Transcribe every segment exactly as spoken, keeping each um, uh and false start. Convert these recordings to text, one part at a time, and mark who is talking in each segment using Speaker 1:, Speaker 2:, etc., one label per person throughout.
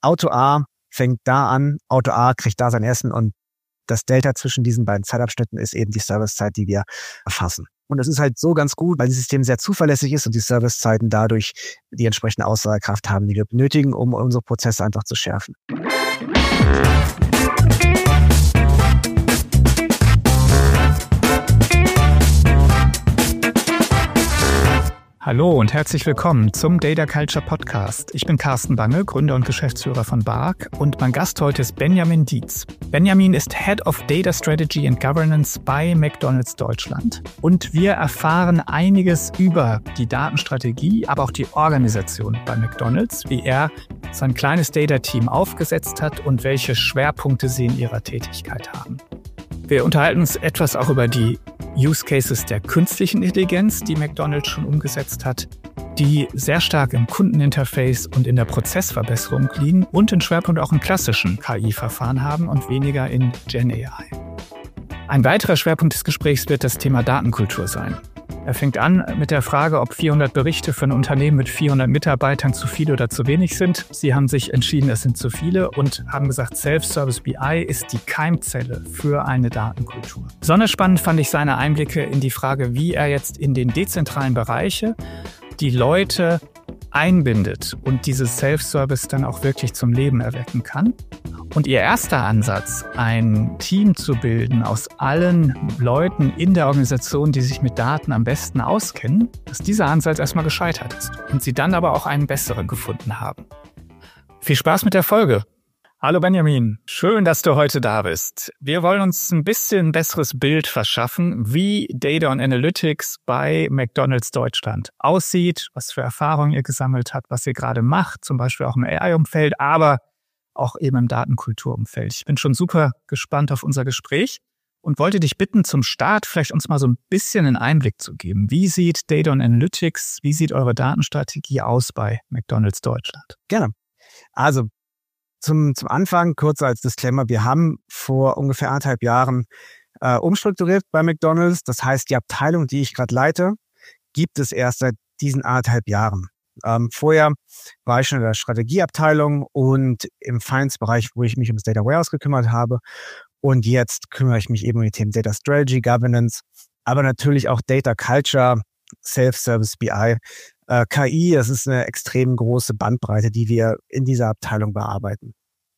Speaker 1: Auto A fängt da an, Auto A kriegt da sein Essen und das Delta zwischen diesen beiden Zeitabschnitten ist eben die Servicezeit, die wir erfassen. Und das ist halt so ganz gut, weil das System sehr zuverlässig ist und die Servicezeiten dadurch die entsprechende Aussagekraft haben, die wir benötigen, um unsere Prozesse einfach zu schärfen.
Speaker 2: Hallo und herzlich willkommen zum Data Culture Podcast. Ich bin Carsten Bange, Gründer und Geschäftsführer von Bark und mein Gast heute ist Benjamin Dietz. Benjamin ist Head of Data Strategy and Governance bei McDonald's Deutschland. Und wir erfahren einiges über die Datenstrategie, aber auch die Organisation bei McDonald's, wie er sein kleines Data-Team aufgesetzt hat und welche Schwerpunkte sie in ihrer Tätigkeit haben. Wir unterhalten uns etwas auch über die Use Cases der künstlichen Intelligenz, die McDonald's schon umgesetzt hat, die sehr stark im Kundeninterface und in der Prozessverbesserung liegen und den Schwerpunkt auch in klassischen K I-Verfahren haben und weniger in Gen A I. Ein weiterer Schwerpunkt des Gesprächs wird das Thema Datenkultur sein. Er fängt an mit der Frage, ob vierhundert Berichte für ein Unternehmen mit vierhundert Mitarbeitern zu viel oder zu wenig sind. Sie haben sich entschieden, es sind zu viele und haben gesagt, Self-Service B I ist die Keimzelle für eine Datenkultur. Besonders spannend fand ich seine Einblicke in die Frage, wie er jetzt in den dezentralen Bereiche die Leute einbindet und dieses Self-Service dann auch wirklich zum Leben erwecken kann. Und ihr erster Ansatz, ein Team zu bilden aus allen Leuten in der Organisation, die sich mit Daten am besten auskennen, dass dieser Ansatz erstmal gescheitert ist und sie dann aber auch einen besseren gefunden haben. Viel Spaß mit der Folge. Hallo Benjamin, schön, dass du heute da bist. Wir wollen uns ein bisschen ein besseres Bild verschaffen, wie Data und Analytics bei McDonald's Deutschland aussieht, was für Erfahrungen ihr gesammelt habt, was ihr gerade macht, zum Beispiel auch im A I-Umfeld, aber auch eben im Datenkulturumfeld. Ich bin schon super gespannt auf unser Gespräch und wollte dich bitten, zum Start vielleicht uns mal so ein bisschen einen Einblick zu geben. Wie sieht Data und Analytics, wie sieht eure Datenstrategie aus bei McDonald's Deutschland?
Speaker 1: Gerne. Also zum, zum Anfang, kurz als Disclaimer, wir haben vor ungefähr anderthalb Jahren äh, umstrukturiert bei McDonald's. Das heißt, die Abteilung, die ich gerade leite, gibt es erst seit diesen anderthalb Jahren. Ähm, vorher war ich schon in der Strategieabteilung und im Finance-Bereich, wo ich mich ums Data Warehouse gekümmert habe. Und jetzt kümmere ich mich eben um die Themen Data Strategy, Governance, aber natürlich auch Data Culture, Self-Service B I, äh, K I. Das ist eine extrem große Bandbreite, die wir in dieser Abteilung bearbeiten.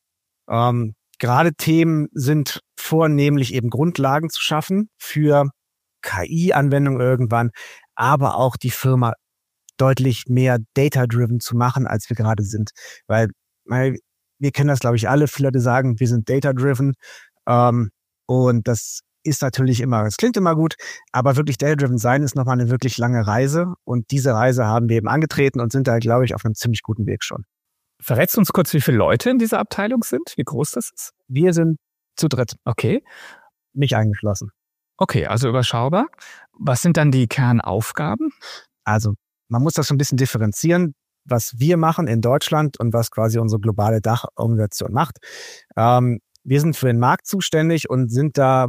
Speaker 1: Ähm, gerade Themen sind vornehmlich eben Grundlagen zu schaffen für K I-Anwendungen irgendwann, aber auch die Firma deutlich mehr data-driven zu machen, als wir gerade sind. Weil, weil wir kennen das, glaube ich, alle. Viele Leute sagen, wir sind data-driven. Ähm, und das ist natürlich immer, es klingt immer gut, aber wirklich data-driven sein ist nochmal eine wirklich lange Reise. Und diese Reise haben wir eben angetreten und sind da, glaube ich, auf einem ziemlich guten Weg schon.
Speaker 2: Verrätst du uns kurz, wie viele Leute in dieser Abteilung sind? Wie groß das ist?
Speaker 1: Wir sind zu dritt.
Speaker 2: Okay.
Speaker 1: Mich eingeschlossen.
Speaker 2: Okay, also überschaubar. Was sind dann die Kernaufgaben?
Speaker 1: Also, man muss das so ein bisschen differenzieren, was wir machen in Deutschland und was quasi unsere globale Dachorganisation macht. Ähm, wir sind für den Markt zuständig und sind da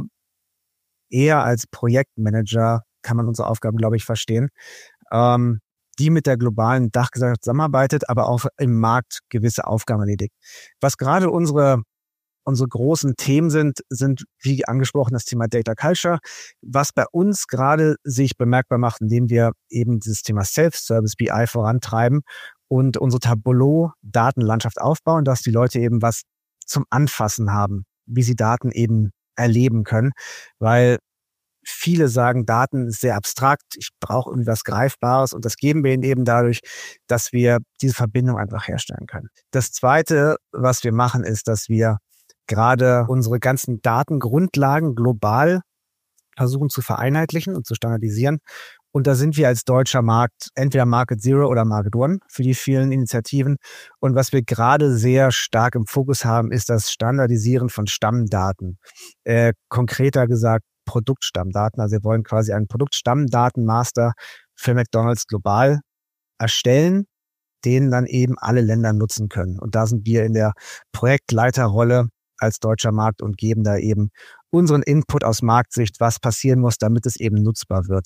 Speaker 1: eher als Projektmanager, kann man unsere Aufgaben, glaube ich, verstehen, ähm, die mit der globalen Dachgesellschaft zusammenarbeitet, aber auch im Markt gewisse Aufgaben erledigt. Was gerade unsere Unsere großen Themen sind, sind, wie angesprochen, das Thema Data Culture, was bei uns gerade sich bemerkbar macht, indem wir eben dieses Thema Self-Service B I vorantreiben und unsere Tableau-Datenlandschaft aufbauen, dass die Leute eben was zum Anfassen haben, wie sie Daten eben erleben können, weil viele sagen, Daten ist sehr abstrakt, ich brauche irgendwie was Greifbares und das geben wir ihnen eben dadurch, dass wir diese Verbindung einfach herstellen können. Das Zweite, was wir machen, ist, dass wir gerade unsere ganzen Datengrundlagen global versuchen zu vereinheitlichen und zu standardisieren. Und da sind wir als deutscher Markt entweder Market Zero oder Market One für die vielen Initiativen. Und was wir gerade sehr stark im Fokus haben, ist das Standardisieren von Stammdaten. Äh, konkreter gesagt Produktstammdaten. Also wir wollen quasi einen Produktstammdatenmaster für McDonald's global erstellen, den dann eben alle Länder nutzen können. Und da sind wir in der Projektleiterrolle als deutscher Markt und geben da eben unseren Input aus Marktsicht, was passieren muss, damit es eben nutzbar wird.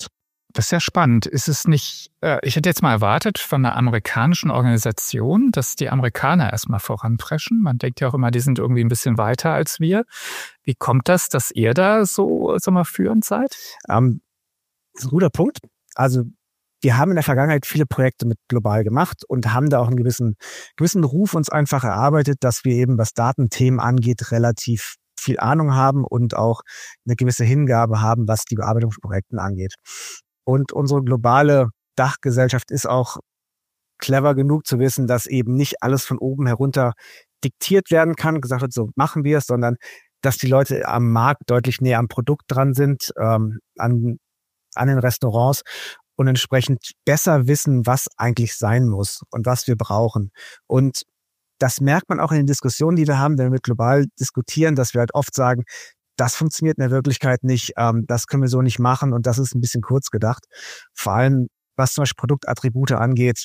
Speaker 2: Das ist ja spannend. Ist es nicht, äh, ich hätte jetzt mal erwartet von einer amerikanischen Organisation, dass die Amerikaner erstmal voranpreschen. Man denkt ja auch immer, die sind irgendwie ein bisschen weiter als wir. Wie kommt das, dass ihr da so, so mal führend seid?
Speaker 1: Ähm, das ist ein guter Punkt. Also wir haben in der Vergangenheit viele Projekte mit global gemacht und haben da auch einen gewissen, gewissen Ruf uns einfach erarbeitet, dass wir eben, was Datenthemen angeht, relativ viel Ahnung haben und auch eine gewisse Hingabe haben, was die Bearbeitung von Projekten angeht. Und unsere globale Dachgesellschaft ist auch clever genug zu wissen, dass eben nicht alles von oben herunter diktiert werden kann, gesagt wird, so machen wir es, sondern dass die Leute am Markt deutlich näher am Produkt dran sind, ähm, an, an den Restaurants und entsprechend besser wissen, was eigentlich sein muss und was wir brauchen. Und das merkt man auch in den Diskussionen, die wir haben, wenn wir global diskutieren, dass wir halt oft sagen, das funktioniert in der Wirklichkeit nicht, ähm, das können wir so nicht machen und das ist ein bisschen kurz gedacht. Vor allem, was zum Beispiel Produktattribute angeht,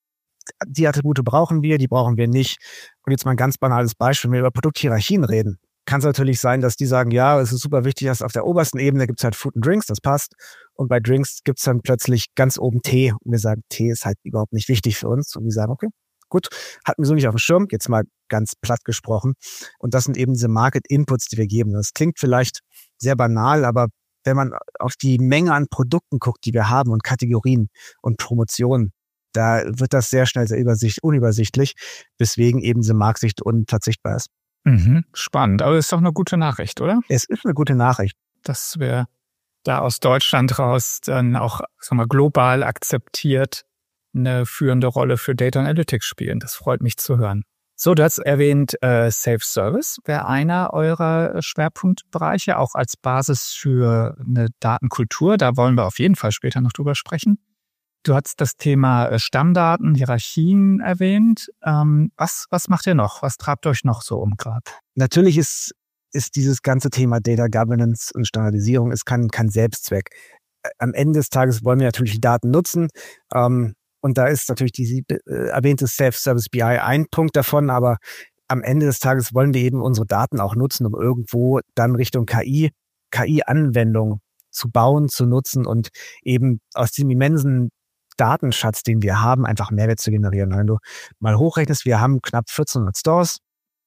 Speaker 1: die Attribute brauchen wir, die brauchen wir nicht. Und jetzt mal ein ganz banales Beispiel, wenn wir über Produkthierarchien reden, kann es natürlich sein, dass die sagen, ja, es ist super wichtig, dass auf der obersten Ebene gibt es halt Food and Drinks, das passt. Und bei Drinks gibt es dann plötzlich ganz oben Tee. Und wir sagen, Tee ist halt überhaupt nicht wichtig für uns. Und die sagen, okay, gut, hatten wir so nicht auf dem Schirm, jetzt mal ganz platt gesprochen. Und das sind eben diese Market-Inputs, die wir geben. Das klingt vielleicht sehr banal, aber wenn man auf die Menge an Produkten guckt, die wir haben und Kategorien und Promotionen, da wird das sehr schnell sehr übersicht, unübersichtlich, weswegen eben diese Marktsicht unverzichtbar ist.
Speaker 2: Mhm, spannend, aber das ist doch eine gute Nachricht, oder?
Speaker 1: Es ist eine gute Nachricht.
Speaker 2: Dass wir da aus Deutschland raus dann auch, sagen wir, global akzeptiert eine führende Rolle für Data Analytics spielen. Das freut mich zu hören. So, du hast erwähnt, äh, Self-Service wäre einer eurer Schwerpunktbereiche, auch als Basis für eine Datenkultur. Da wollen wir auf jeden Fall später noch drüber sprechen. Du hast das Thema Stammdaten, Hierarchien erwähnt. Ähm, was, was macht ihr noch? Was treibt euch noch so um gerade?
Speaker 1: Natürlich ist, ist dieses ganze Thema Data Governance und Standardisierung ist kein, kein Selbstzweck. Am Ende des Tages wollen wir natürlich die Daten nutzen. Ähm, und da ist natürlich die äh, erwähnte Self-Service B I ein Punkt davon. Aber am Ende des Tages wollen wir eben unsere Daten auch nutzen, um irgendwo dann Richtung K I, K I-Anwendung zu bauen, zu nutzen und eben aus diesem immensen Datenschatz, den wir haben, einfach Mehrwert zu generieren. Wenn du mal hochrechnest, wir haben knapp vierzehnhundert Stores,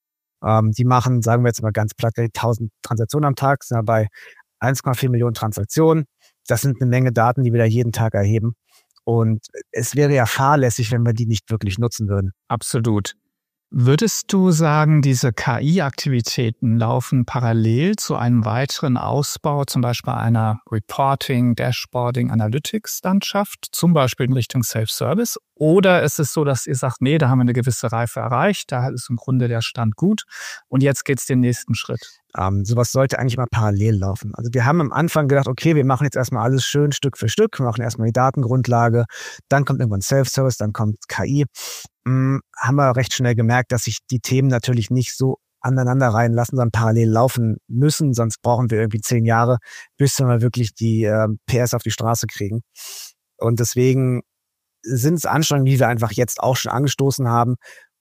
Speaker 1: ähm, die machen, sagen wir jetzt mal ganz platt, tausend Transaktionen am Tag, sind dabei eins Komma vier Millionen Transaktionen. Das sind eine Menge Daten, die wir da jeden Tag erheben. Und es wäre ja fahrlässig, wenn wir die nicht wirklich nutzen würden.
Speaker 2: Absolut. Würdest du sagen, diese K I-Aktivitäten laufen parallel zu einem weiteren Ausbau, zum Beispiel einer Reporting, Dashboarding, Analytics-Landschaft, zum Beispiel in Richtung Self-Service? Oder ist es so, dass ihr sagt, nee, da haben wir eine gewisse Reife erreicht, da ist im Grunde der Stand gut und jetzt geht's den nächsten Schritt?
Speaker 1: Ähm, sowas sollte eigentlich mal parallel laufen. Also wir haben am Anfang gedacht, okay, wir machen jetzt erstmal alles schön Stück für Stück, wir machen erstmal die Datengrundlage, dann kommt irgendwann Self-Service, dann kommt K I. Hm, haben wir recht schnell gemerkt, dass sich die Themen natürlich nicht so aneinander reinlassen, sondern parallel laufen müssen, sonst brauchen wir irgendwie zehn Jahre, bis wir mal wirklich die äh, P S auf die Straße kriegen. Und deswegen sind es Anstrengungen, die wir einfach jetzt auch schon angestoßen haben.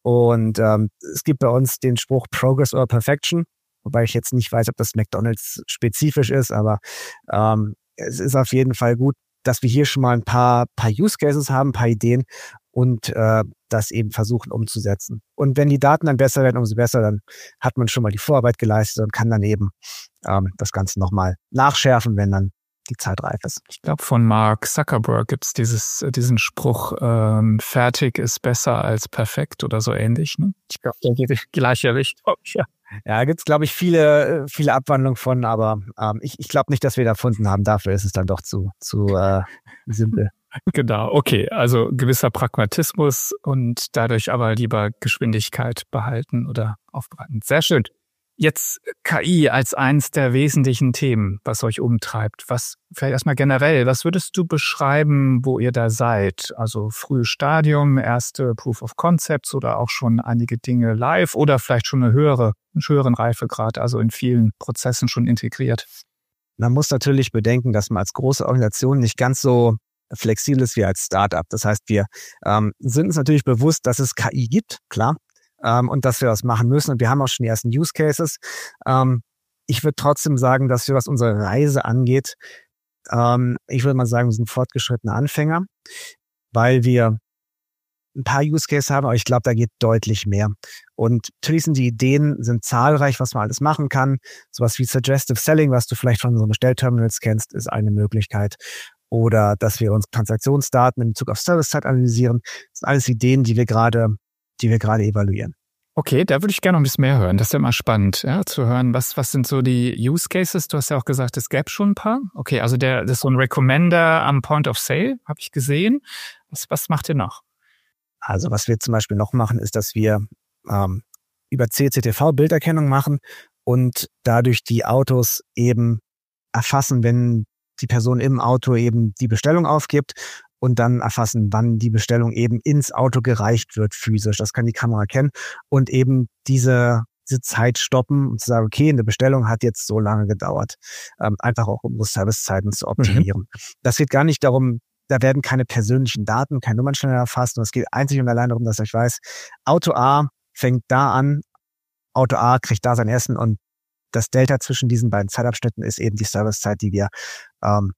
Speaker 1: Und ähm, es gibt bei uns den Spruch Progress or Perfection, wobei ich jetzt nicht weiß, ob das McDonald's spezifisch ist, aber ähm, es ist auf jeden Fall gut, dass wir hier schon mal ein paar, paar Use Cases haben, ein paar Ideen und äh, das eben versuchen umzusetzen. Und wenn die Daten dann besser werden, umso besser, dann hat man schon mal die Vorarbeit geleistet und kann dann eben ähm, das Ganze nochmal nachschärfen, wenn dann die Zeit reif ist.
Speaker 2: Ich glaube, von Mark Zuckerberg gibt es dieses, diesen Spruch, ähm, fertig ist besser als perfekt oder so ähnlich. Ne? Ich glaube, der geht in die gleiche Richtung. Ja,
Speaker 1: ja gibt es, glaube ich, viele, viele Abwandlungen von, aber ähm, ich, ich glaube nicht, dass wir da erfunden haben. Dafür ist es dann doch zu, zu äh, simpel.
Speaker 2: Genau, okay. Also gewisser Pragmatismus und dadurch aber lieber Geschwindigkeit behalten oder aufbereiten. Sehr schön. Jetzt K I als eins der wesentlichen Themen, was euch umtreibt. Was, vielleicht erstmal generell, was würdest du beschreiben, wo ihr da seid? Also frühes Stadium, erste Proof of Concepts oder auch schon einige Dinge live oder vielleicht schon eine höhere, einen höheren Reifegrad, also in vielen Prozessen schon integriert?
Speaker 1: Man muss natürlich bedenken, dass man als große Organisation nicht ganz so flexibel ist wie als Startup. Das heißt, wir ähm, sind uns natürlich bewusst, dass es K I gibt, klar. Ähm, und dass wir das machen müssen. Und wir haben auch schon die ersten Use Cases. Ähm, ich würde trotzdem sagen, dass wir, was unsere Reise angeht, Ähm, ich würde mal sagen, wir sind fortgeschrittene Anfänger, weil wir ein paar Use Cases haben, aber ich glaube, da geht deutlich mehr. Und natürlich sind die Ideen sind zahlreich, was man alles machen kann. Sowas wie Suggestive Selling, was du vielleicht von so Bestellterminals kennst, ist eine Möglichkeit. Oder dass wir uns Transaktionsdaten in Bezug auf Servicezeit analysieren. Das sind alles Ideen, die wir gerade, die wir gerade evaluieren.
Speaker 2: Okay, da würde ich gerne noch ein bisschen mehr hören. Das ist ja immer spannend, ja, zu hören, was, was sind so die Use Cases? Du hast ja auch gesagt, es gäbe schon ein paar. Okay, also der, das ist so ein Recommender am Point of Sale, habe ich gesehen. Was, was macht ihr noch?
Speaker 1: Also was wir zum Beispiel noch machen, ist, dass wir ähm, über C C T V Bilderkennung machen und dadurch die Autos eben erfassen, wenn die Person im Auto eben die Bestellung aufgibt und dann erfassen, wann die Bestellung eben ins Auto gereicht wird physisch. Das kann die Kamera erkennen und eben diese, diese Zeit stoppen und zu sagen, okay, eine Bestellung hat jetzt so lange gedauert. Ähm, einfach auch, um unsere Servicezeiten zu optimieren. Mhm. Das geht gar nicht darum, da werden keine persönlichen Daten, keine Nummernstände erfasst. Und es geht einzig und allein darum, dass ich weiß, Auto A fängt da an, Auto A kriegt da sein Essen und das Delta zwischen diesen beiden Zeitabschnitten ist eben die Servicezeit, die wir, ähm,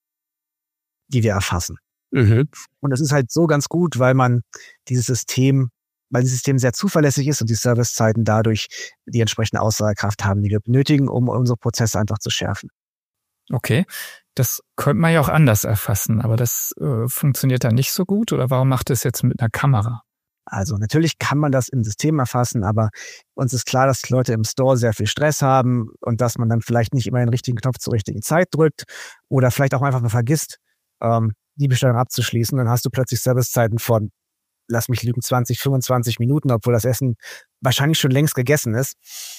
Speaker 1: die wir erfassen. Mhm. Und es ist halt so ganz gut, weil man dieses System, weil das System sehr zuverlässig ist und die Servicezeiten dadurch die entsprechende Aussagekraft haben, die wir benötigen, um unsere Prozesse einfach zu schärfen.
Speaker 2: Okay, das könnte man ja auch anders erfassen, aber das äh, funktioniert dann nicht so gut, oder warum macht es jetzt mit einer Kamera?
Speaker 1: Also natürlich kann man das im System erfassen, aber uns ist klar, dass die Leute im Store sehr viel Stress haben und dass man dann vielleicht nicht immer den richtigen Knopf zur richtigen Zeit drückt oder vielleicht auch einfach mal vergisst, ähm, die Bestellung abzuschließen. Dann hast du plötzlich Servicezeiten von, lass mich lügen, zwanzig, fünfundzwanzig Minuten, obwohl das Essen wahrscheinlich schon längst gegessen ist.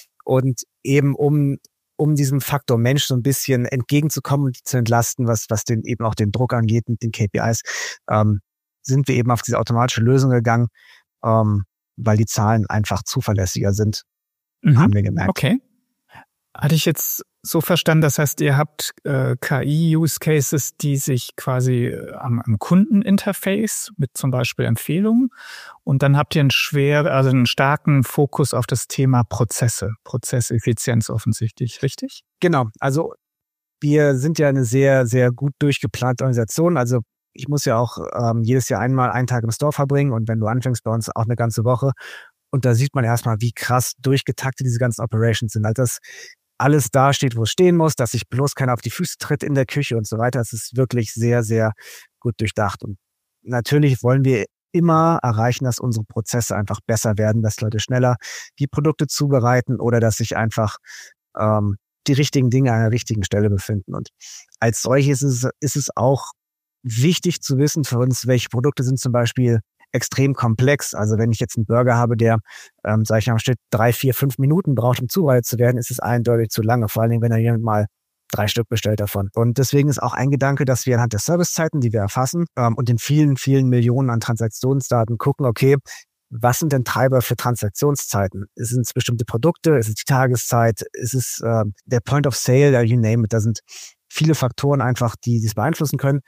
Speaker 1: Und eben um um diesem Faktor Mensch so ein bisschen entgegenzukommen und zu entlasten, was was den eben auch den Druck angeht mit den K P Is, ähm, sind wir eben auf diese automatische Lösung gegangen, ähm, weil die Zahlen einfach zuverlässiger sind, mhm. haben wir gemerkt.
Speaker 2: Okay. Hatte ich jetzt so verstanden, das heißt, ihr habt äh, K I-Use-Cases, die sich quasi äh, am, am Kundeninterface mit zum Beispiel Empfehlungen, und dann habt ihr einen schwer, also einen starken Fokus auf das Thema Prozesse, Prozesseffizienz offensichtlich, richtig?
Speaker 1: Genau, also wir sind ja eine sehr, sehr gut durchgeplante Organisation, also ich muss ja auch ähm, jedes Jahr einmal einen Tag im Store verbringen und wenn du anfängst bei uns auch eine ganze Woche und da sieht man erstmal, wie krass durchgetaktet diese ganzen Operations sind, also das alles da steht, wo es stehen muss, dass sich bloß keiner auf die Füße tritt in der Küche und so weiter. Es ist wirklich sehr, sehr gut durchdacht. Und natürlich wollen wir immer erreichen, dass unsere Prozesse einfach besser werden, dass Leute schneller die Produkte zubereiten oder dass sich einfach ähm, die richtigen Dinge an der richtigen Stelle befinden. Und als solches ist es, ist es auch wichtig zu wissen für uns, welche Produkte sind zum Beispiel extrem komplex. Also wenn ich jetzt einen Burger habe, der, ähm, sage ich mal, steht drei, vier, fünf Minuten braucht, um zubereitet zu werden, ist es eindeutig zu lange. Vor allen Dingen, wenn er jemand mal drei Stück bestellt davon. Und deswegen ist auch ein Gedanke, dass wir anhand der Servicezeiten, die wir erfassen, ähm, und den vielen, vielen Millionen an Transaktionsdaten gucken, okay, was sind denn Treiber für Transaktionszeiten? Ist es bestimmte Produkte? Ist es die Tageszeit? Ist es äh, der Point of Sale? You name it. Da sind viele Faktoren einfach, die dies beeinflussen können.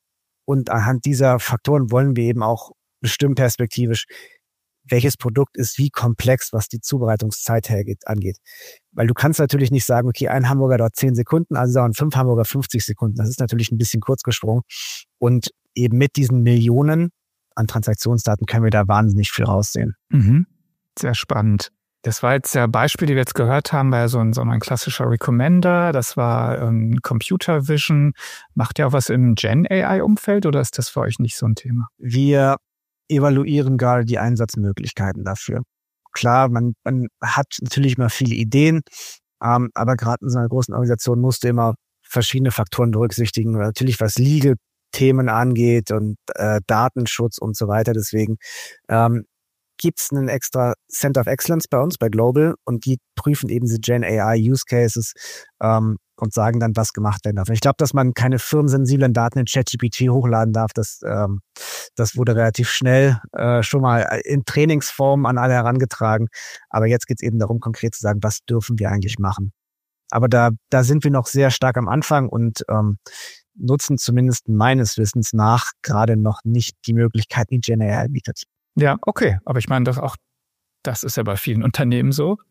Speaker 1: Und anhand dieser Faktoren wollen wir eben auch bestimmt perspektivisch, welches Produkt ist wie komplex, was die Zubereitungszeit hergeht, angeht. Weil du kannst natürlich nicht sagen, okay, ein Hamburger dauert zehn Sekunden, also dauern fünf Hamburger fünfzig Sekunden. Das ist natürlich ein bisschen kurz gesprungen. Und eben mit diesen Millionen an Transaktionsdaten können wir da wahnsinnig viel raussehen.
Speaker 2: Mhm. Sehr spannend. Das war jetzt der Beispiel, die wir jetzt gehört haben, war ja so ein, so ein klassischer Recommender. Das war ähm, Computer Vision. Macht ihr auch was im Gen A I-Umfeld oder ist das für euch nicht so ein Thema?
Speaker 1: Wir evaluieren gerade die Einsatzmöglichkeiten dafür. Klar, man, man hat natürlich immer viele Ideen, ähm, aber gerade in so einer großen Organisation musst du immer verschiedene Faktoren berücksichtigen. Natürlich, was Legal-Themen angeht und äh, Datenschutz und so weiter. Deswegen ähm, gibt es einen extra Center of Excellence bei uns, bei Global, und die prüfen eben diese Gen A I-Use-Cases ähm, und sagen dann, was gemacht werden darf. Ich glaube, dass man keine firmensensiblen Daten in ChatGPT hochladen darf, das, ähm, das wurde relativ schnell äh, schon mal in Trainingsform an alle herangetragen. Aber jetzt geht es eben darum, konkret zu sagen, was dürfen wir eigentlich machen. Aber da, da sind wir noch sehr stark am Anfang und ähm, nutzen zumindest meines Wissens nach gerade noch nicht die Möglichkeiten, die Gen A I bietet.
Speaker 2: Ja, okay. Aber ich meine doch auch, das ist ja bei vielen Unternehmen so.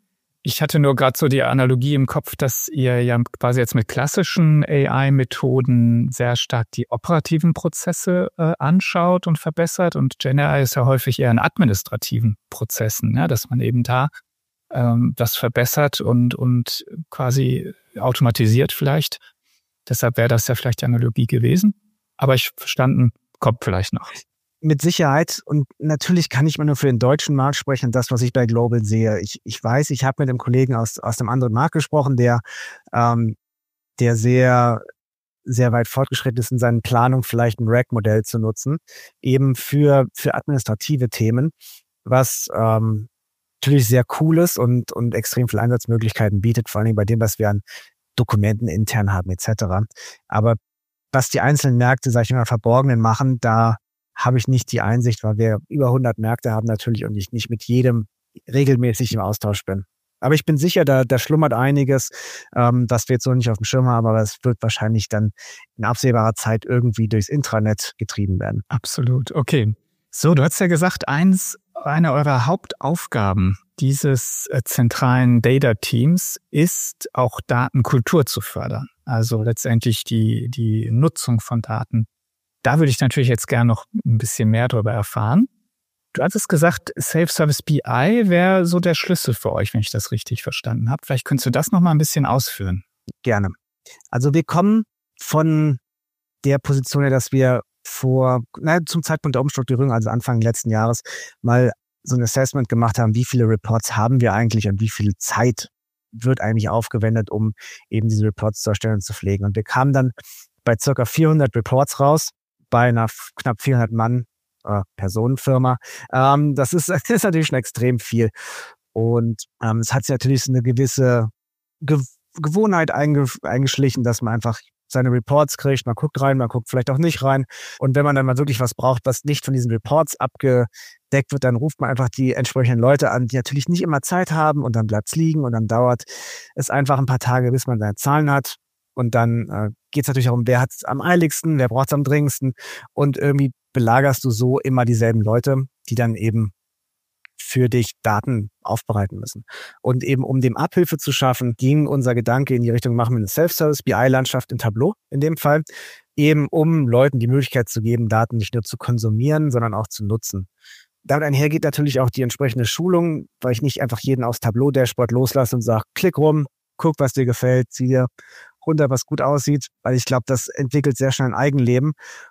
Speaker 2: Ich hatte nur gerade so die Analogie im Kopf, dass ihr ja quasi jetzt mit klassischen A I-Methoden sehr stark die operativen Prozesse äh, anschaut und verbessert. Und Gen A I ist ja häufig eher in administrativen Prozessen, ja, dass man eben da ähm, das verbessert und, und quasi automatisiert vielleicht. Deshalb wäre das ja vielleicht die Analogie gewesen. Aber ich verstanden, kommt vielleicht noch.
Speaker 1: Mit Sicherheit. Und natürlich kann ich mal nur für den deutschen Markt sprechen, das, was ich bei Global sehe. Ich, ich weiß, ich habe mit einem Kollegen aus, aus einem anderen Markt gesprochen, der, ähm, der sehr, sehr weit fortgeschritten ist in seinen Planungen, vielleicht ein Rack-Modell zu nutzen, eben für, für administrative Themen, was ähm, natürlich sehr cool ist und, und extrem viele Einsatzmöglichkeiten bietet, vor allem bei dem, was wir an Dokumenten intern haben, et cetera. Aber was die einzelnen Märkte, sag ich mal, Verborgenen machen, da habe ich nicht die Einsicht, weil wir über hundert Märkte haben natürlich und ich nicht mit jedem regelmäßig im Austausch bin. Aber ich bin sicher, da, da schlummert einiges, ähm, was wir jetzt noch nicht auf dem Schirm haben, aber es wird wahrscheinlich dann in absehbarer Zeit irgendwie durchs Intranet getrieben werden.
Speaker 2: Absolut, okay. So, du hast ja gesagt, eins, eine eurer Hauptaufgaben dieses äh, zentralen Data-Teams ist auch Datenkultur zu fördern. Also letztendlich die, die Nutzung von Daten. Da würde ich natürlich jetzt gerne noch ein bisschen mehr darüber erfahren. Du hattest gesagt, Self-Service B I wäre so der Schlüssel für euch, wenn ich das richtig verstanden habe. Vielleicht könntest du das noch mal ein bisschen ausführen.
Speaker 1: Gerne. Also wir kommen von der Position her, dass wir vor, na, zum Zeitpunkt der Umstrukturierung, also Anfang letzten Jahres, mal so ein Assessment gemacht haben, wie viele Reports haben wir eigentlich und wie viel Zeit wird eigentlich aufgewendet, um eben diese Reports zu erstellen und zu pflegen. Und wir kamen dann bei circa vierhundert Reports raus, bei einer knapp vierhundert Mann äh, Personenfirma. Ähm, das ist, das ist natürlich schon extrem viel. Und ähm, es hat sich natürlich so eine gewisse Ge- Gewohnheit einge- eingeschlichen, dass man einfach seine Reports kriegt. Man guckt rein, man guckt vielleicht auch nicht rein. Und wenn man dann mal wirklich was braucht, was nicht von diesen Reports abgedeckt wird, dann ruft man einfach die entsprechenden Leute an, die natürlich nicht immer Zeit haben und dann bleibt es liegen und dann dauert es einfach ein paar Tage, bis man seine Zahlen hat. Und dann äh, geht es natürlich darum, wer hat es am eiligsten, wer braucht es am dringendsten. Und irgendwie belagerst du so immer dieselben Leute, die dann eben für dich Daten aufbereiten müssen. Und eben um dem Abhilfe zu schaffen, ging unser Gedanke in die Richtung, machen wir eine Self-Service B I-Landschaft in Tableau in dem Fall, eben um Leuten die Möglichkeit zu geben, Daten nicht nur zu konsumieren, sondern auch zu nutzen. Damit einhergeht natürlich auch die entsprechende Schulung, weil ich nicht einfach jeden aus Tableau-Dashboard loslasse und sage, klick rum, guck, was dir gefällt, zieh dir runter, was gut aussieht, weil ich glaube, das entwickelt sehr schnell ein Eigenleben.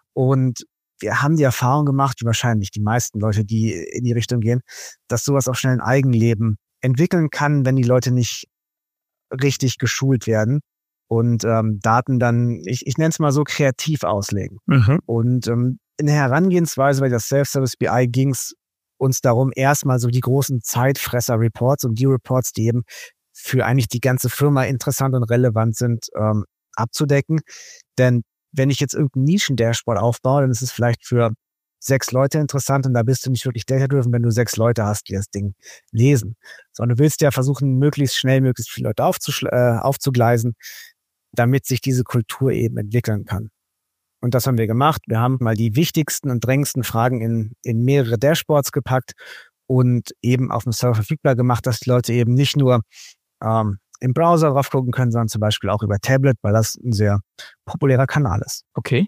Speaker 1: Und wir haben die Erfahrung gemacht, wie wahrscheinlich die meisten Leute, die in die Richtung gehen, dass sowas auch schnell ein Eigenleben entwickeln kann, wenn die Leute nicht richtig geschult werden und ähm, Daten dann, ich, ich nenne es mal so, kreativ auslegen. Mhm. Und ähm, in der Herangehensweise bei der Self-Service B I ging es uns darum, erstmal so die großen Zeitfresser-Reports und die Reports, die eben für eigentlich die ganze Firma interessant und relevant sind, ähm, abzudecken. Denn wenn ich jetzt irgendein Nischen-Dashboard aufbaue, dann ist es vielleicht für sechs Leute interessant und da bist du nicht wirklich data-driven, wenn du sechs Leute hast, die das Ding lesen. Sondern du willst ja versuchen, möglichst schnell, möglichst viele Leute aufzuschl- äh, aufzugleisen, damit sich diese Kultur eben entwickeln kann. Und das haben wir gemacht. Wir haben mal die wichtigsten und drängendsten Fragen in, in mehrere Dashboards gepackt und eben auf dem Server verfügbar gemacht, dass die Leute eben nicht nur ähm, im Browser drauf gucken können, sondern zum Beispiel auch über Tablet, weil das ein sehr populärer Kanal ist.
Speaker 2: Okay.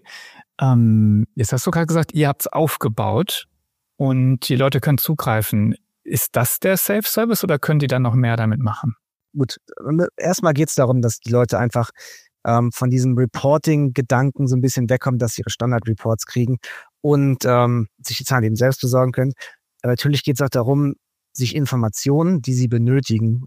Speaker 2: Ähm, jetzt hast du gerade gesagt, ihr habt es aufgebaut und die Leute können zugreifen. Ist das der Self-Service oder können die dann noch mehr damit machen?
Speaker 1: Gut, erstmal geht es darum, dass die Leute einfach ähm, von diesem Reporting-Gedanken so ein bisschen wegkommen, dass sie ihre Standard-Reports kriegen und ähm, sich die Zahlen eben selbst besorgen können. Aber natürlich geht es auch darum, sich Informationen, die sie benötigen,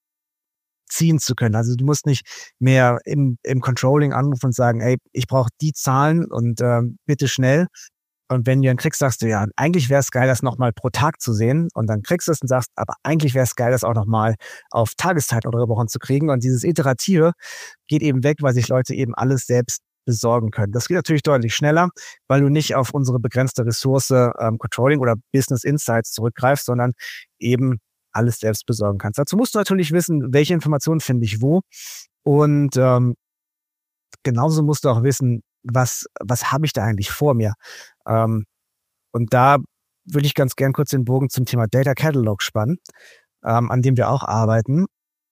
Speaker 1: ziehen zu können. Also du musst nicht mehr im, im Controlling anrufen und sagen, ey, ich brauche die Zahlen und äh, bitte schnell. Und wenn du dann kriegst, sagst du, ja, eigentlich wäre es geil, das nochmal pro Tag zu sehen. Und dann kriegst du es und sagst, aber eigentlich wäre es geil, das auch nochmal auf Tageszeit oder Wochen zu kriegen. Und dieses Iterative geht eben weg, weil sich Leute eben alles selbst besorgen können. Das geht natürlich deutlich schneller, weil du nicht auf unsere begrenzte Ressource ähm, Controlling oder Business Insights zurückgreifst, sondern eben alles selbst besorgen kannst. Dazu musst du natürlich wissen, welche Informationen finde ich wo. Und ähm, genauso musst du auch wissen, was, was habe ich da eigentlich vor mir. Ähm, und da würde ich ganz gern kurz den Bogen zum Thema Data Catalog spannen, ähm, an dem wir auch arbeiten.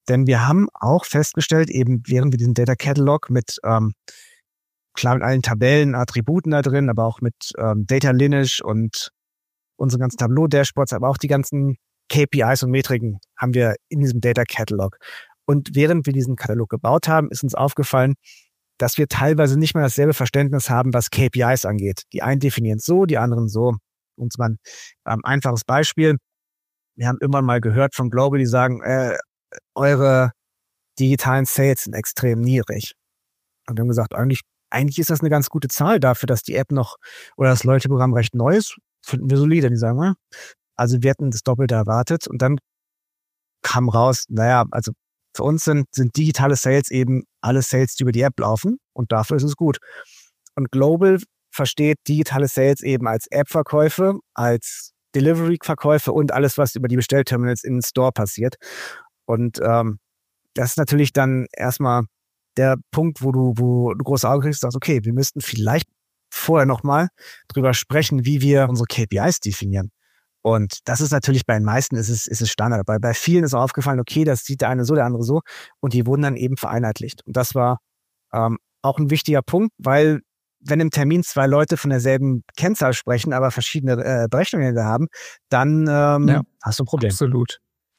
Speaker 1: Denn wir haben auch festgestellt, eben während wir diesen Data Catalog mit, ähm, klar mit allen Tabellen, Attributen da drin, aber auch mit ähm, Data Lineage und unsere ganzen Tableau-Dashboards, aber auch die ganzen K P Is und Metriken haben wir in diesem Data Catalog. Und während wir diesen Katalog gebaut haben, ist uns aufgefallen, dass wir teilweise nicht mehr dasselbe Verständnis haben, was K P Is angeht. Die einen definieren es so, die anderen so. Und zwar ein ähm, einfaches Beispiel. Wir haben irgendwann mal gehört von Global, die sagen, äh, eure digitalen Sales sind extrem niedrig. Und wir haben gesagt, eigentlich, eigentlich ist das eine ganz gute Zahl dafür, dass die App noch oder das Loyalty-Programm recht neu ist. Finden wir solide. Die sagen, ja. Also wir hatten das Doppelte erwartet. Und dann kam raus, naja, also für uns sind, sind digitale Sales eben alle Sales, die über die App laufen. Und dafür ist es gut. Und Global versteht digitale Sales eben als App-Verkäufe, als Delivery-Verkäufe und alles, was über die Bestellterminals in den Store passiert. Und ähm, das ist natürlich dann erstmal der Punkt, wo du, wo du große Augen kriegst und sagst, okay, wir müssten vielleicht vorher nochmal drüber sprechen, wie wir unsere K P Is definieren. Und das ist natürlich bei den meisten ist es, ist es Standard. Bei, bei vielen ist auch aufgefallen, okay, das sieht der eine so, der andere so. Und die wurden dann eben vereinheitlicht. Und das war ähm, auch ein wichtiger Punkt, weil wenn im Termin zwei Leute von derselben Kennzahl sprechen, aber verschiedene äh, Berechnungen haben, dann ähm, ja, hast du ein Problem.
Speaker 2: Absolut.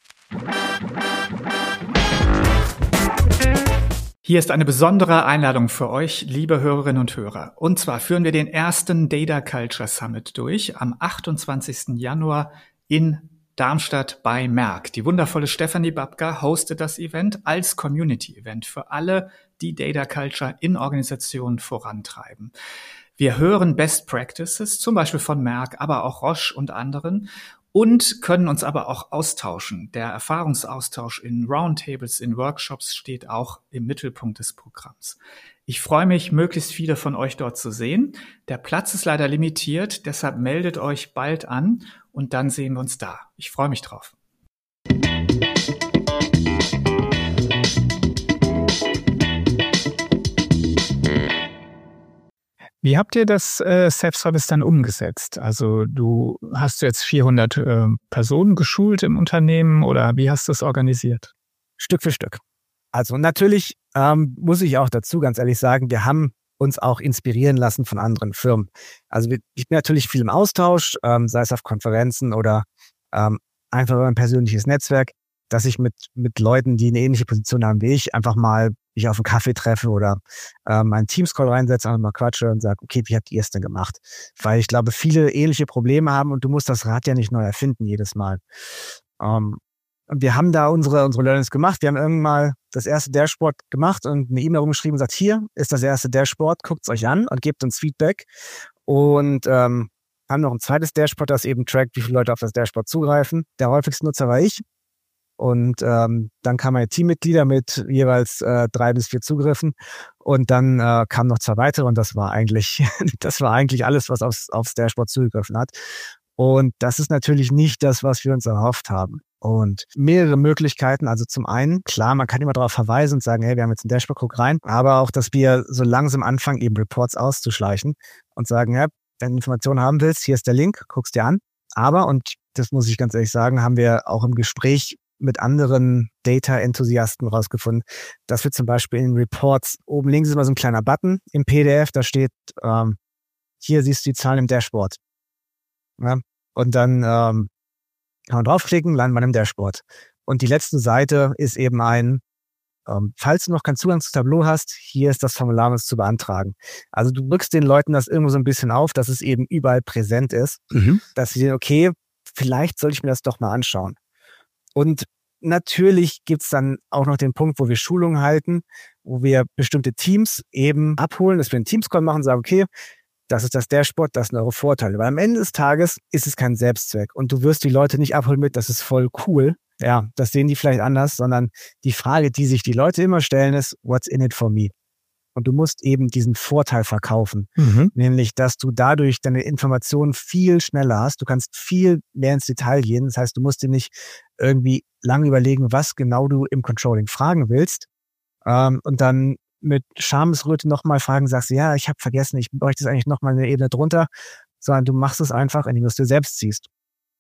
Speaker 2: Hier ist eine besondere Einladung für euch, liebe Hörerinnen und Hörer. Und zwar führen wir den ersten Data Culture Summit durch am achtundzwanzigsten Januar in Darmstadt bei Merck. Die wundervolle Stefanie Babka hostet das Event als Community-Event für alle, die Data Culture in Organisationen vorantreiben. Wir hören Best Practices, zum Beispiel von Merck, aber auch Roche und anderen, und können uns aber auch austauschen. Der Erfahrungsaustausch in Roundtables, in Workshops steht auch im Mittelpunkt des Programms. Ich freue mich, möglichst viele von euch dort zu sehen. Der Platz ist leider limitiert, deshalb meldet euch bald an und dann sehen wir uns da. Ich freue mich drauf. Wie habt ihr das äh, Self-Service dann umgesetzt? Also du hast jetzt vierhundert äh, Personen geschult im Unternehmen oder wie hast du es organisiert?
Speaker 1: Stück für Stück. Also natürlich ähm, muss ich auch dazu ganz ehrlich sagen, wir haben uns auch inspirieren lassen von anderen Firmen. Also wir, ich bin natürlich viel im Austausch, ähm, sei es auf Konferenzen oder ähm, einfach über ein persönliches Netzwerk, dass ich mit mit Leuten, die eine ähnliche Position haben wie ich, einfach mal mich auf einen Kaffee treffe oder äh, meinen Teams-Call reinsetze, einfach mal quatsche und sage, okay, wie habt ihr es denn gemacht? Weil ich glaube, viele ähnliche Probleme haben und du musst das Rad ja nicht neu erfinden jedes Mal. Ähm, und wir haben da unsere unsere Learnings gemacht. Wir haben irgendwann mal das erste Dashboard gemacht und eine E-Mail rumgeschrieben und gesagt, hier ist das erste Dashboard, guckt es euch an und gebt uns Feedback. Und ähm, haben noch ein zweites Dashboard, das eben trackt, wie viele Leute auf das Dashboard zugreifen. Der häufigste Nutzer war ich. Und ähm, dann kamen meine Teammitglieder mit jeweils äh, drei bis vier Zugriffen und dann äh, kamen noch zwei weitere und das war eigentlich das war eigentlich alles, was aufs, aufs Dashboard zugegriffen hat. Und das ist natürlich nicht das, was wir uns erhofft haben. Und mehrere Möglichkeiten, also zum einen, klar, man kann immer darauf verweisen und sagen, hey, wir haben jetzt ein Dashboard, guck rein, aber auch, dass wir so langsam anfangen, eben Reports auszuschleichen und sagen, ja, wenn du Informationen haben willst, hier ist der Link, guck's dir an. Aber, und das muss ich ganz ehrlich sagen, haben wir auch im Gespräch mit anderen Data-Enthusiasten rausgefunden, dass wir zum Beispiel in Reports, oben links ist immer so ein kleiner Button im P D F, da steht, ähm, hier siehst du die Zahlen im Dashboard. Ja? Und dann ähm, kann man draufklicken, landet man im Dashboard. Und die letzte Seite ist eben ein, ähm, falls du noch keinen Zugang zu Tableau hast, hier ist das Formular, um es zu beantragen. Also du drückst den Leuten das irgendwo so ein bisschen auf, dass es eben überall präsent ist, mhm. dass sie sehen, okay, vielleicht sollte ich mir das doch mal anschauen. Und natürlich gibt's dann auch noch den Punkt, wo wir Schulungen halten, wo wir bestimmte Teams eben abholen, dass wir einen Teams-Call machen und sagen, okay, das ist das Dashboard, das sind eure Vorteile. Weil am Ende des Tages ist es kein Selbstzweck und du wirst die Leute nicht abholen mit, das ist voll cool. Ja, das sehen die vielleicht anders, sondern die Frage, die sich die Leute immer stellen, ist, what's in it for me? Und du musst eben diesen Vorteil verkaufen, mhm. nämlich, dass du dadurch deine Informationen viel schneller hast. Du kannst viel mehr ins Detail gehen. Das heißt, du musst dir nicht irgendwie lange überlegen, was genau du im Controlling fragen willst. Ähm, und dann mit Schamesröte nochmal fragen, sagst du, ja, ich habe vergessen, ich bräuchte das eigentlich nochmal eine Ebene drunter, sondern du machst es einfach, indem du es dir selbst ziehst.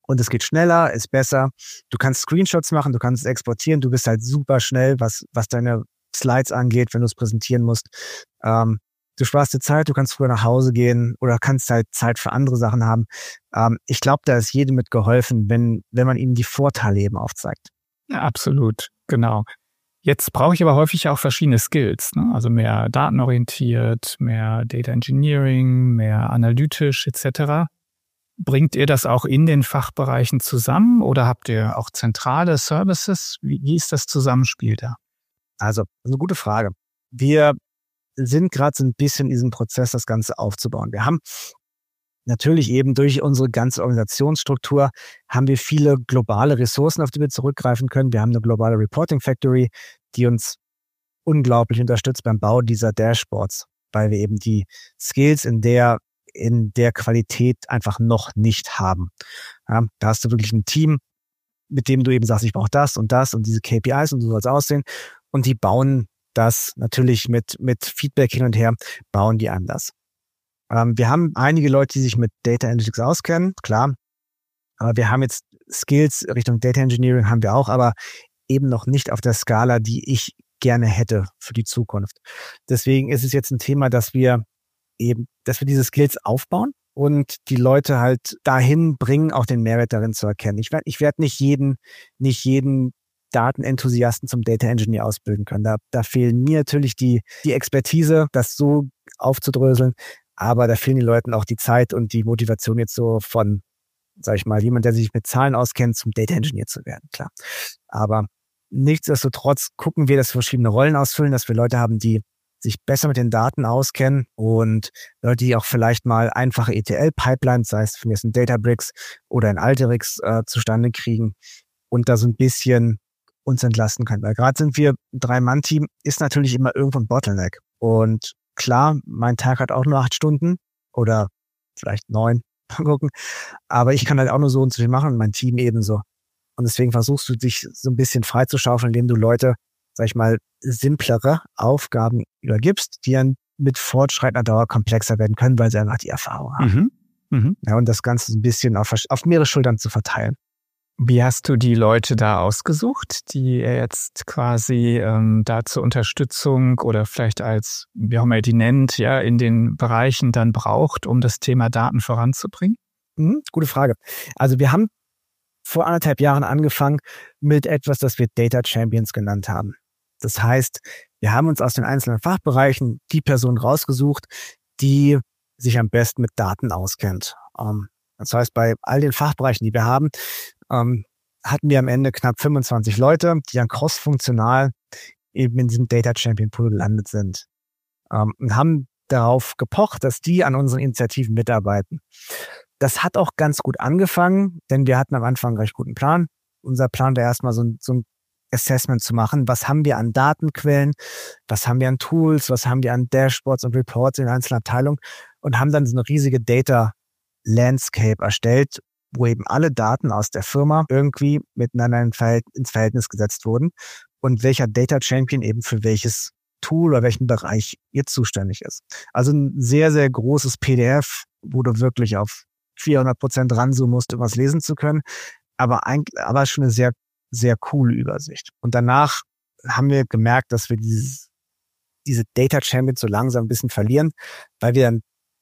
Speaker 1: Und es geht schneller, ist besser. Du kannst Screenshots machen, du kannst es exportieren. Du bist halt super schnell, was, was deine Slides angeht, wenn du es präsentieren musst. Ähm, du sparst dir Zeit, du kannst früher nach Hause gehen oder kannst halt Zeit für andere Sachen haben. Ähm, ich glaube, da ist jedem mit geholfen, wenn, wenn man ihnen die Vorteile eben aufzeigt.
Speaker 2: Ja, absolut, genau. Jetzt brauche ich aber häufig auch verschiedene Skills, ne? Also mehr datenorientiert, mehr Data Engineering, mehr analytisch et cetera. Bringt ihr das auch in den Fachbereichen zusammen oder habt ihr auch zentrale Services? Wie, wie ist das Zusammenspiel da?
Speaker 1: Also, eine gute Frage. Wir sind gerade so ein bisschen in diesem Prozess, das Ganze aufzubauen. Wir haben natürlich eben durch unsere ganze Organisationsstruktur haben wir viele globale Ressourcen, auf die wir zurückgreifen können. Wir haben eine globale Reporting Factory, die uns unglaublich unterstützt beim Bau dieser Dashboards, weil wir eben die Skills in der in der Qualität einfach noch nicht haben. Ja, da hast du wirklich ein Team, mit dem du eben sagst, ich brauche das und das und diese K P Is und so soll es aussehen. Und die bauen das natürlich mit, mit Feedback hin und her, bauen die einem das. Ähm, wir haben einige Leute, die sich mit Data Analytics auskennen, klar. Aber wir haben jetzt Skills Richtung Data Engineering haben wir auch, aber eben noch nicht auf der Skala, die ich gerne hätte für die Zukunft. Deswegen ist es jetzt ein Thema, dass wir eben, dass wir diese Skills aufbauen und die Leute halt dahin bringen, auch den Mehrwert darin zu erkennen. Ich werde ich werd nicht jeden, nicht jeden Datenenthusiasten zum Data Engineer ausbilden können. Da, da fehlen mir natürlich die, die Expertise, das so aufzudröseln, aber da fehlen den Leuten auch die Zeit und die Motivation jetzt so von, sag ich mal, jemand, der sich mit Zahlen auskennt, zum Data Engineer zu werden, klar. Aber nichtsdestotrotz gucken wir, dass wir verschiedene Rollen ausfüllen, dass wir Leute haben, die sich besser mit den Daten auskennen und Leute, die auch vielleicht mal einfache E T L-Pipelines, sei es von jetzt in Databricks oder in Alteryx äh, zustande kriegen und da so ein bisschen uns entlasten können. Weil gerade sind wir ein Drei-Mann-Team, ist natürlich immer irgendwo ein Bottleneck. Und klar, mein Tag hat auch nur acht Stunden oder vielleicht neun, mal gucken. Aber ich kann halt auch nur so und so viel machen und mein Team ebenso. Und deswegen versuchst du dich so ein bisschen freizuschaufeln, indem du Leute, sag ich mal, simplere Aufgaben übergibst, die dann mit fortschreitender Dauer komplexer werden können, weil sie einfach die Erfahrung haben.
Speaker 2: Mhm. Mhm.
Speaker 1: Ja, und das Ganze so ein bisschen auf, auf mehrere Schultern zu verteilen.
Speaker 2: Wie hast du die Leute da ausgesucht, die er jetzt quasi ähm, da zur Unterstützung oder vielleicht als, wie auch immer ihr die nennt, ja, in den Bereichen dann braucht, um das Thema Daten voranzubringen?
Speaker 1: Mhm, gute Frage. Also wir haben vor anderthalb Jahren angefangen mit etwas, das wir Data Champions genannt haben. Das heißt, wir haben uns aus den einzelnen Fachbereichen die Person rausgesucht, die sich am besten mit Daten auskennt. Ähm, das heißt, bei all den Fachbereichen, die wir haben, ähm, hatten wir am Ende knapp fünfundzwanzig Leute, die dann cross-funktional eben in diesem Data Champion Pool gelandet sind. Ähm, und haben darauf gepocht, dass die an unseren Initiativen mitarbeiten. Das hat auch ganz gut angefangen, denn wir hatten am Anfang einen recht guten Plan. Unser Plan war erstmal so ein, so ein Assessment zu machen. Was haben wir an Datenquellen? Was haben wir an Tools? Was haben wir an Dashboards und Reports in einzelnen Abteilungen? Und haben dann so eine riesige Data Landscape erstellt, wo eben alle Daten aus der Firma irgendwie miteinander ins Verhältnis gesetzt wurden und welcher Data Champion eben für welches Tool oder welchen Bereich jetzt zuständig ist. Also ein sehr, sehr großes P D F, wo du wirklich auf vierhundert Prozent ranzoomen musst, um was lesen zu können. Aber eigentlich, aber schon eine sehr, sehr coole Übersicht. Und danach haben wir gemerkt, dass wir dieses, diese Data Champions so langsam ein bisschen verlieren, weil wir dann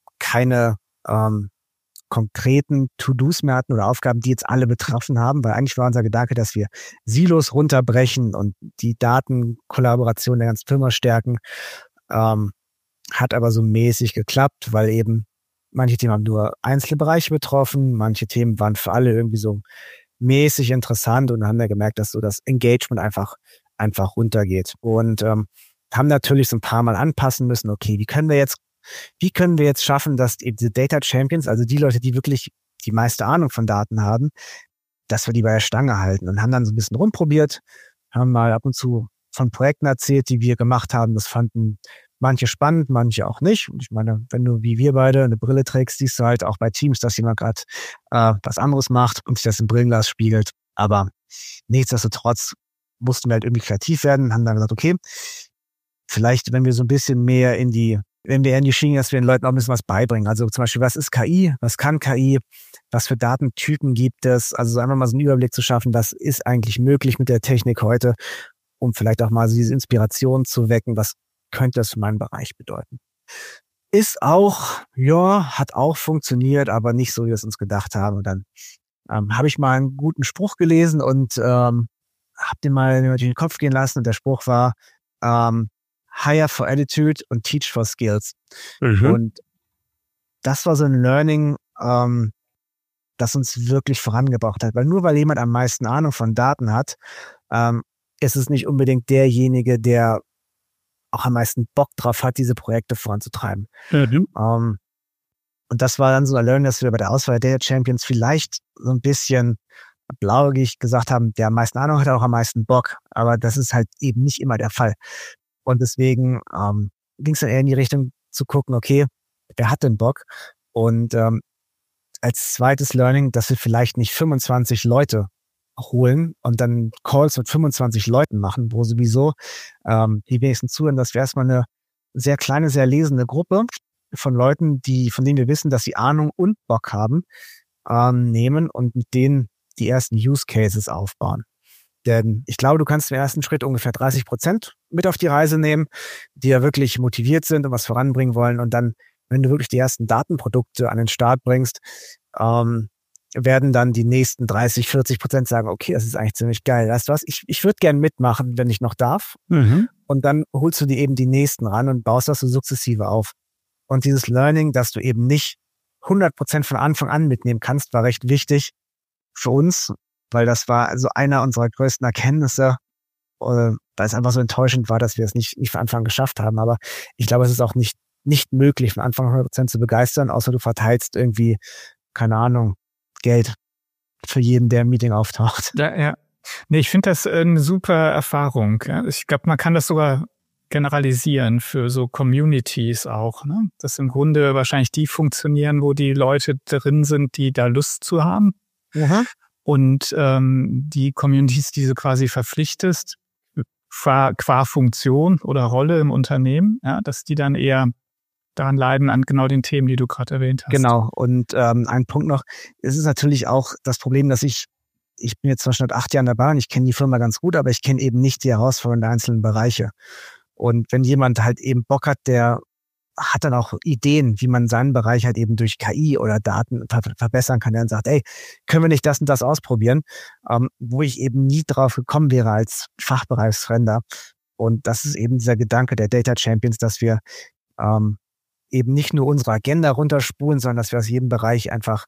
Speaker 1: keine ähm, konkreten To-Dos mehr hatten oder Aufgaben, die jetzt alle betroffen haben, weil eigentlich war unser Gedanke, dass wir Silos runterbrechen und die Datenkollaboration der ganzen Firma stärken. Ähm, hat aber so mäßig geklappt, weil eben manche Themen haben nur einzelne Bereiche betroffen, manche Themen waren für alle irgendwie so mäßig interessant und haben wir gemerkt, dass so das Engagement einfach einfach runtergeht. Und ähm, haben natürlich so ein paar Mal anpassen müssen, okay, wie können wir jetzt Wie können wir jetzt schaffen, dass eben diese Data Champions, also die Leute, die wirklich die meiste Ahnung von Daten haben, dass wir die bei der Stange halten und haben dann so ein bisschen rumprobiert, haben mal ab und zu von Projekten erzählt, die wir gemacht haben. Das fanden manche spannend, manche auch nicht. Und ich meine, wenn du wie wir beide eine Brille trägst, siehst du halt auch bei Teams, dass jemand gerade äh, was anderes macht und sich das im Brillenglas spiegelt. Aber nichtsdestotrotz mussten wir halt irgendwie kreativ werden, haben dann gesagt, okay, vielleicht, wenn wir so ein bisschen mehr in die wenn wir in die Schiene, dass wir den Leuten auch ein bisschen was beibringen. Also zum Beispiel, was ist K I? Was kann K I? Was für Datentypen gibt es? Also so einfach mal so einen Überblick zu schaffen, was ist eigentlich möglich mit der Technik heute, um vielleicht auch mal so diese Inspiration zu wecken. Was könnte das für meinen Bereich bedeuten? Ist auch, ja, hat auch funktioniert, aber nicht so, wie wir es uns gedacht haben. Und dann ähm, habe ich mal einen guten Spruch gelesen und ähm, habe den mal durch den Kopf gehen lassen. Und der Spruch war, ähm, hire for attitude und teach for skills. Mhm. Und das war so ein Learning, ähm, das uns wirklich vorangebracht hat. Weil nur weil jemand am meisten Ahnung von Daten hat, ähm, ist es nicht unbedingt derjenige, der auch am meisten Bock drauf hat, diese Projekte voranzutreiben. Mhm. Um, und das war dann so ein Learning, dass wir bei der Auswahl der Data Champions vielleicht so ein bisschen blauäugig gesagt haben, der am meisten Ahnung hat auch am meisten Bock. Aber das ist halt eben nicht immer der Fall. Und deswegen um, ging es dann eher in die Richtung zu gucken, okay, wer hat denn Bock? Und um, als zweites Learning, dass wir vielleicht nicht fünfundzwanzig Leute holen und dann Calls mit fünfundzwanzig Leuten machen, wo sowieso ähm, die wenigsten zuhören, dass wir erstmal eine sehr kleine, sehr lesende Gruppe von Leuten, die, von denen wir wissen, dass sie Ahnung und Bock haben, ähm, nehmen und mit denen die ersten Use Cases aufbauen. Denn ich glaube, du kannst im ersten Schritt ungefähr dreißig Prozent mit auf die Reise nehmen, die ja wirklich motiviert sind und was voranbringen wollen. Und dann, wenn du wirklich die ersten Datenprodukte an den Start bringst, ähm, werden dann die nächsten dreißig, vierzig Prozent sagen, okay, das ist eigentlich ziemlich geil. Weißt du was, ich, ich würde gerne mitmachen, wenn ich noch darf. Mhm. Und dann holst du dir eben die nächsten ran und baust das so sukzessive auf. Und dieses Learning, dass du eben nicht hundert Prozent von Anfang an mitnehmen kannst, war recht wichtig für uns, weil das war also einer unserer größten Erkenntnisse, weil es einfach so enttäuschend war, dass wir es nicht, nicht von Anfang an geschafft haben. Aber ich glaube, es ist auch nicht, nicht möglich, von Anfang an hundert Prozent zu begeistern, außer du verteilst irgendwie, keine Ahnung, Geld für jeden, der im Meeting auftaucht.
Speaker 2: Ja, ja. Nee, ich finde das eine super Erfahrung. Ich glaube, man kann das sogar generalisieren für so Communities auch, ne? Dass im Grunde wahrscheinlich die funktionieren, wo die Leute drin sind, die da Lust zu haben. Mhm. Und ähm, die Communities, die du quasi verpflichtest, qua, qua Funktion oder Rolle im Unternehmen, ja, dass die dann eher daran leiden, an genau den Themen, die du gerade erwähnt hast.
Speaker 1: Genau. Und ähm, ein Punkt noch, es ist natürlich auch das Problem, dass ich, ich bin jetzt zwar schon seit acht Jahren dabei und ich kenne die Firma ganz gut, aber ich kenne eben nicht die Herausforderungen der einzelnen Bereiche. Und wenn jemand halt eben Bock hat, der hat dann auch Ideen, wie man seinen Bereich halt eben durch K I oder Daten ver- verbessern kann. Der dann sagt, ey, können wir nicht das und das ausprobieren, ähm, wo ich eben nie drauf gekommen wäre als Fachbereichsfremder. Und das ist eben dieser Gedanke der Data Champions, dass wir ähm, eben nicht nur unsere Agenda runterspulen, sondern dass wir aus jedem Bereich einfach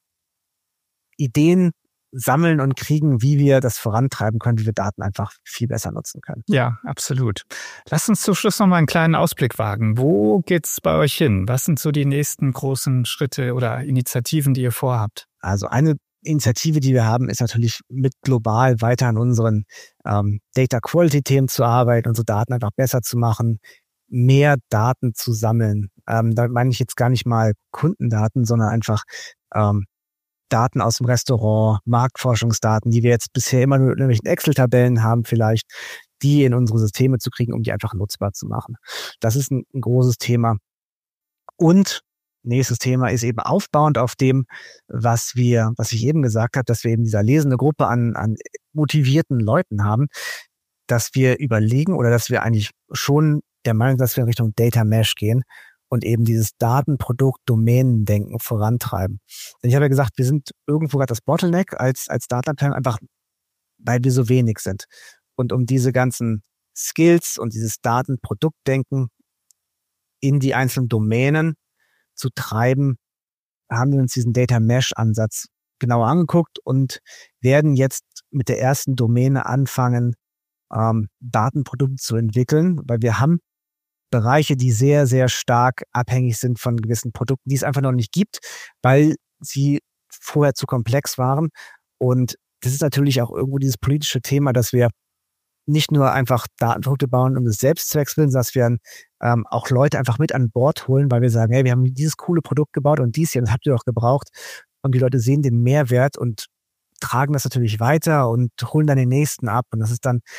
Speaker 1: Ideen sammeln und kriegen, wie wir das vorantreiben können, wie wir Daten einfach viel besser nutzen können.
Speaker 2: Ja, absolut. Lass uns zum Schluss noch mal einen kleinen Ausblick wagen. Wo geht's bei euch hin? Was sind so die nächsten großen Schritte oder Initiativen, die ihr vorhabt?
Speaker 1: Also eine Initiative, die wir haben, ist natürlich mit global weiter an unseren ähm, Data Quality Themen zu arbeiten, unsere Daten einfach besser zu machen, mehr Daten zu sammeln. Ähm, da meine ich jetzt gar nicht mal Kundendaten, sondern einfach ähm, Daten aus dem Restaurant, Marktforschungsdaten, die wir jetzt bisher immer nur in irgendwelchen Excel-Tabellen haben vielleicht, die in unsere Systeme zu kriegen, um die einfach nutzbar zu machen. Das ist ein, ein großes Thema. Und nächstes Thema ist eben aufbauend auf dem, was wir, was ich eben gesagt habe, dass wir eben dieser lesende Gruppe an, an motivierten Leuten haben, dass wir überlegen oder dass wir eigentlich schon der Meinung, dass wir in Richtung Data Mesh gehen und eben dieses Datenprodukt-Domänendenken vorantreiben. Denn ich habe ja gesagt, wir sind irgendwo gerade das Bottleneck als, als Datenabteilung, einfach weil wir so wenig sind. Und um diese ganzen Skills und dieses Datenproduktdenken in die einzelnen Domänen zu treiben, haben wir uns diesen Data Mesh-Ansatz genauer angeguckt und werden jetzt mit der ersten Domäne anfangen, ähm, Datenprodukte zu entwickeln, weil wir haben Bereiche, die sehr, sehr stark abhängig sind von gewissen Produkten, die es einfach noch nicht gibt, weil sie vorher zu komplex waren. Und das ist natürlich auch irgendwo dieses politische Thema, dass wir nicht nur einfach Datenprodukte bauen um des Selbstzwecks willen, sondern dass wir ähm, auch Leute einfach mit an Bord holen, weil wir sagen, hey, wir haben dieses coole Produkt gebaut und dies hier, das habt ihr doch gebraucht. Und die Leute sehen den Mehrwert und tragen das natürlich weiter und holen dann den nächsten ab. Und das ist dann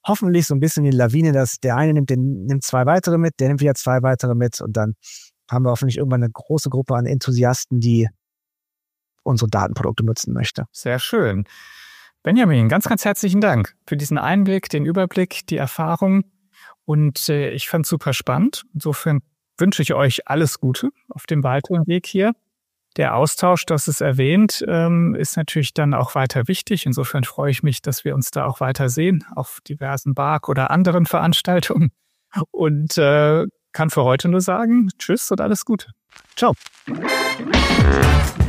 Speaker 1: hoffentlich so ein bisschen die Lawine, dass der eine nimmt, den, nimmt zwei weitere mit, der nimmt wieder zwei weitere mit und dann haben wir hoffentlich irgendwann eine große Gruppe an Enthusiasten, die unsere Datenprodukte nutzen möchte.
Speaker 2: Sehr schön. Benjamin, ganz, ganz herzlichen Dank für diesen Einblick, den Überblick, die Erfahrung. Und äh, ich fand es super spannend. Insofern wünsche ich euch alles Gute auf dem weiteren Weg hier. Der Austausch, das ist erwähnt, ähm, ist natürlich dann auch weiter wichtig. Insofern freue ich mich, dass wir uns da auch weiter sehen auf diversen Bark oder anderen Veranstaltungen. Und äh, kann für heute nur sagen, tschüss und alles Gute.
Speaker 1: Ciao.